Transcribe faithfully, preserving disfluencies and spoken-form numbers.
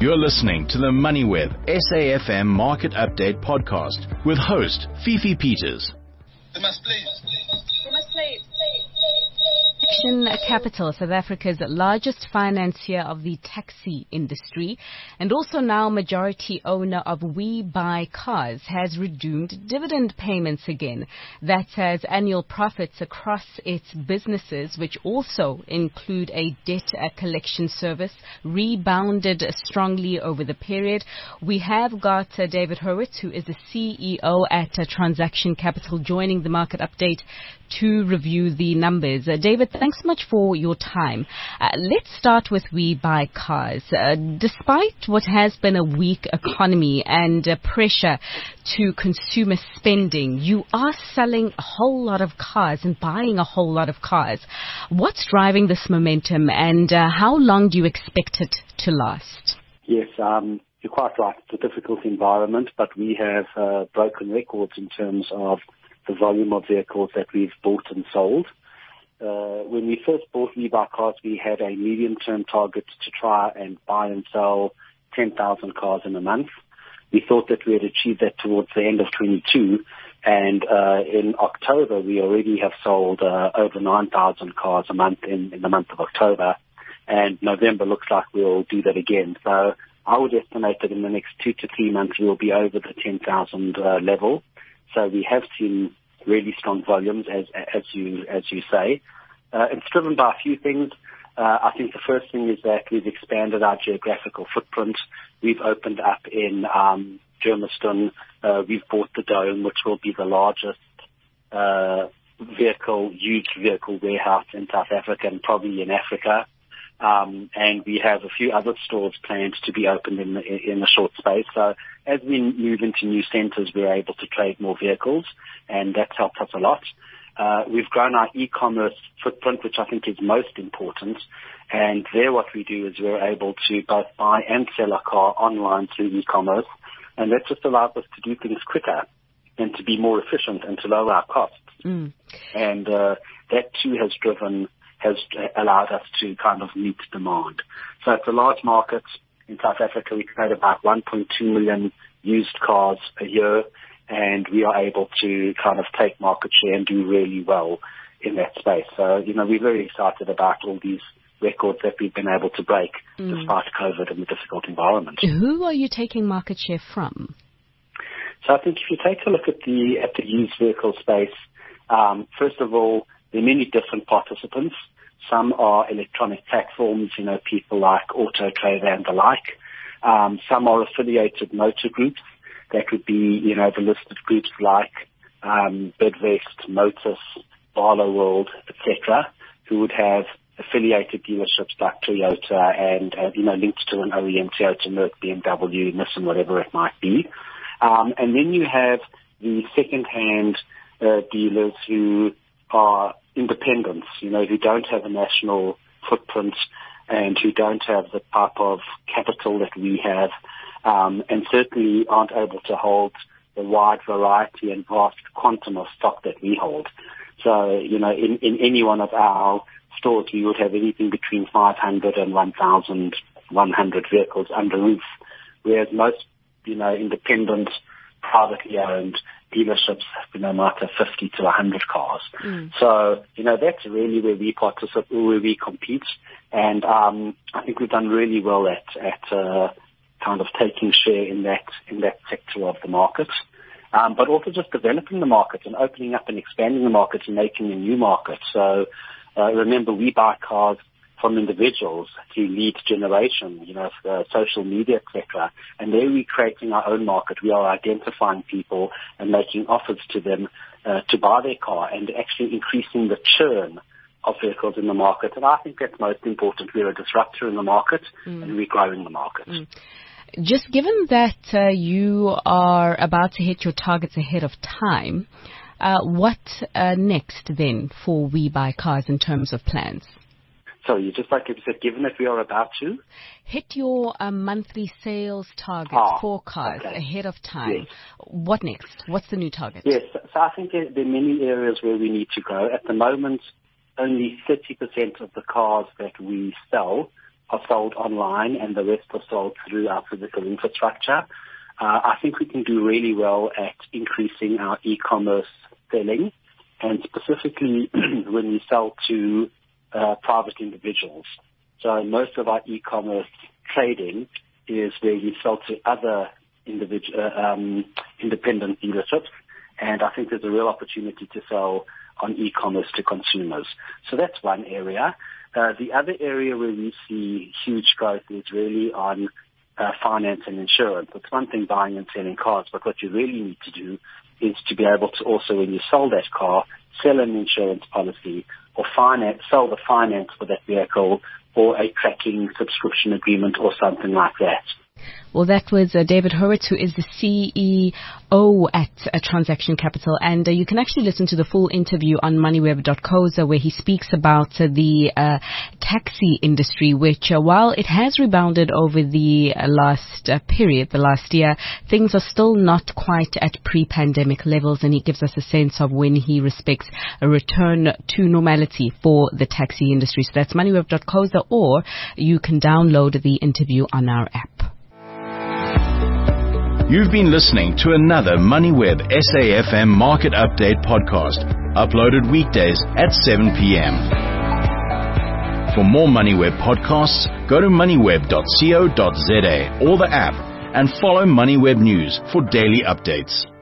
You're listening to the MoneyWeb S A F M Market Update podcast with host Fifi Peters. They must play. They must play. Action Capital, South Africa's largest financier of the taxi industry and also now majority owner of WeBuyCars, has resumed dividend payments again. That as annual profits across its businesses, which also include a debt collection service, rebounded strongly over the period. We have got uh, David Hurwitz, who is the C E O at uh, Transaction Capital, joining the market update to review the numbers. Uh, David, thanks so much for your time. Uh, let's start with WeBuyCars. Uh, despite what has been a weak economy and uh, pressure to consumer spending, you are selling a whole lot of cars and buying a whole lot of cars. What's driving this momentum, and uh, how long do you expect it to last? Yes, um, you're quite right. It's a difficult environment, but we have uh, broken records in terms of the volume of vehicles that we've bought and sold. Uh, when we first bought WeBuyCars, we had a medium-term target to try and buy and sell ten thousand cars in a month. We thought that we had achieved that towards the end of twenty-two, and uh, in October we already have sold uh, over nine thousand cars a month in, in the month of October, and November looks like we'll do that again. So I would estimate that in the next two to three months we'll be over the ten thousand uh, level. So we have seen really strong volumes, as as you as you say. Uh, it's driven by a few things. Uh, I think the first thing is that we've expanded our geographical footprint. We've opened up in um, Germiston. Uh, we've bought the Dome, which will be the largest uh, vehicle, used vehicle warehouse in South Africa and probably in Africa. Um, and we have a few other stores planned to be opened in the, in a short space. So as we move into new centres, we're able to trade more vehicles, and that's helped us a lot. Uh, we've grown our e-commerce footprint, which I think is most important. And there what we do is we're able to both buy and sell a car online through e-commerce. And that just allows us to do things quicker and to be more efficient and to lower our costs. Mm. And uh, that too has driven has allowed us to kind of meet demand. So it's a large market. In South Africa, we trade about one point two million used cars a year, and we are able to kind of take market share and do really well in that space. So, you know, we're very excited about all these records that we've been able to break mm. despite COVID and the difficult environment. Who are you taking market share from? So I think if you take a look at the at the used vehicle space, um, first of all, there are many different participants. Some are electronic platforms, you know, people like Auto Trader and the like. Um, some are affiliated motor groups. That would be, you know, the listed groups like um, Bidvest, Motus, Barlow World, et cetera, who would have affiliated dealerships like Toyota and, uh, you know, linked to an O E M, Toyota, Merc, B M W, Nissan, whatever it might be. Um, and then you have the second-hand uh, dealers who are independents, you know, who don't have a national footprint and who don't have the type of capital that we have, um, and certainly aren't able to hold the wide variety and vast quantum of stock that we hold. So, you know, in, in any one of our stores, we would have anything between five hundred and one thousand one hundred vehicles under roof, whereas most, you know, independent, privately owned dealerships, you know, might have fifty to one hundred cars. Mm. So, you know, that's really where we participate, where we compete. And um, I think we've done really well at, at uh, kind of taking share in that in that sector of the market. Um, but also just developing the market and opening up and expanding the market and making a new market. So uh, remember, we buy cars from individuals through lead generation, you know, uh, social media, et cetera. And there we're creating our own market. We are identifying people and making offers to them uh, to buy their car and actually increasing the churn of vehicles in the market. And I think that's most important. We're a disruptor in the market mm. and we're growing the market. Mm. Just given that uh, you are about to hit your targets ahead of time, uh, what uh, next then for WeBuyCars in terms of plans? So you just like you said, given that we are about to hit your uh, monthly sales target ah, for cars okay. ahead of time, yes. What next? What's the new target? Yes, so I think there are many areas where we need to grow. At the moment, only thirty percent of the cars that we sell are sold online and the rest are sold through our physical infrastructure. Uh, I think we can do really well at increasing our e-commerce selling, and specifically when we sell to uh, private individuals. So most of our e-commerce trading is where we sell to other individual, uh, um, independent dealerships, and I think there's a real opportunity to sell on e-commerce to consumers. So that's one area. Uh, the other area where we see huge growth is really on uh, finance and insurance. It's one thing buying and selling cars, but what you really need to do is to be able to also, when you sell that car, sell an insurance policy or finance, sell the finance for that vehicle or a tracking subscription agreement or something like that. Well, that was uh, David Horowitz, who is the C E O at uh, Transaction Capital. And uh, you can actually listen to the full interview on moneyweb dot co za, where he speaks about uh, the uh, taxi industry, which, uh, while it has rebounded over the uh, last uh, period, the last year, things are still not quite at pre-pandemic levels. And he gives us a sense of when he respects a return to normality for the taxi industry. So that's moneyweb dot co za, or you can download the interview on our app. You've been listening to another MoneyWeb S A F M Market Update podcast, uploaded weekdays at seven p.m. For more MoneyWeb podcasts, go to moneyweb dot co dot za or the app and follow MoneyWeb News for daily updates.